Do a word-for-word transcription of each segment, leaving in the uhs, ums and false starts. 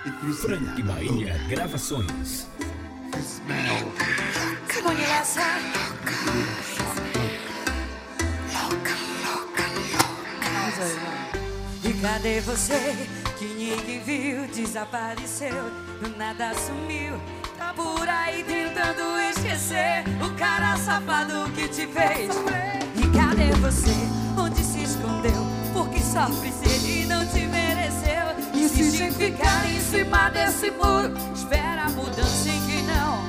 Frank Bahia Gravações. Simone Lessa. E cadê você que ninguém viu? Desapareceu, do nada sumiu. Tá por aí tentando esquecer o cara safado que te fez. E cadê você? Onde se escondeu? Porque sofre se ele não te mereceu. Insiste em ficar em cima desse muro. Espera a mudança em que não.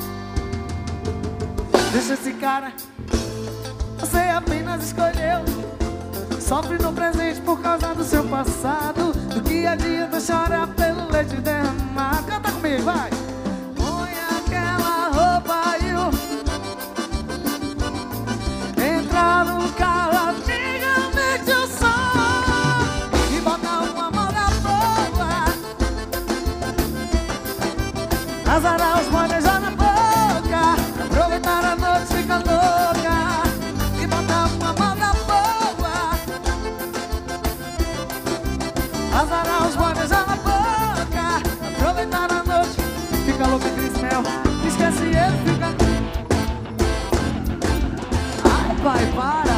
Deixa esse cara, você apenas escolheu. Sofre no presente por causa do seu passado. Do que adianta chorar pelo leite derramado? Canta comigo, vai! Põe aquela roupa e o... Entra no carro, antigamente o som. E bota uma moda boa. Azarar os boys, beijar na boca. Aproveitar a noite, fica louca. E bota uma moda boa. Azarar os boys, beijar na boca. Aproveitar a noite, fica louca, Crismel. Esquece ele, fica... Ai, pai, para.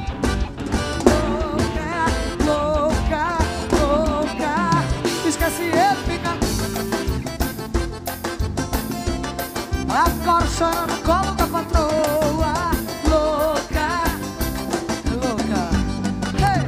Louca, louca, louca. Esquece ele, fica... Agora chora no colo da patroa. Louca, louca. Hey!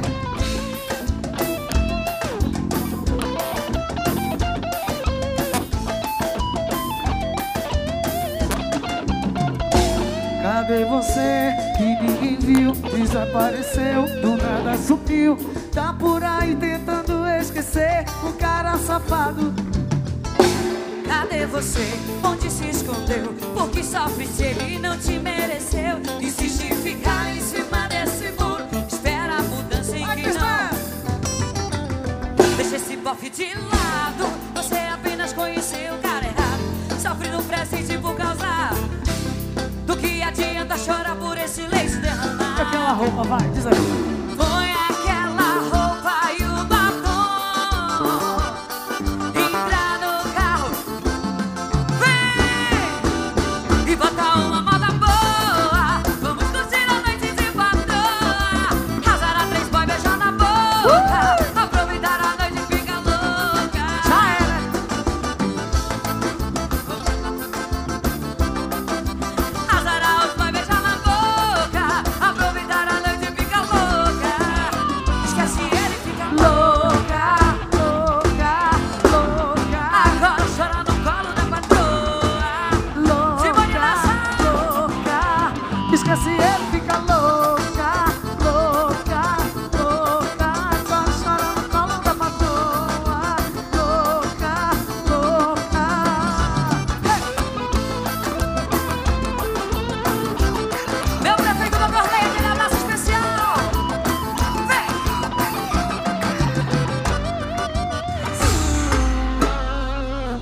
Cadê você que ninguém viu? Desapareceu, do nada sumiu. Tá por aí tentando esquecer o cara safado. Cadê você? Onde se escondeu? Porque sofre se ele não te mereceu. Insiste em ficar em cima desse muro. Espera a mudança em que não. Deixa esse bofe de lado. Você apenas conheceu o cara errado. Sofre no presente por causa do que adianta chorar por esse leite derramado. E aquela roupa, vai, diz aí. Põe aquela roupa e o batom. Entra no carro, vem e bota uma moda boa. Vamos curtir a noite de batom. Azarar três boys, beijar na boca. Aproveitar a noite e fica louca. Já era. Azarar os boys, beijar na boca. Aproveitar a noite e fica louca. Esquece ele e fica Louca, louca, louca. agora chora no colo da patroa. Simone Louca, Lessa. louca. Esquece ele, fica louca.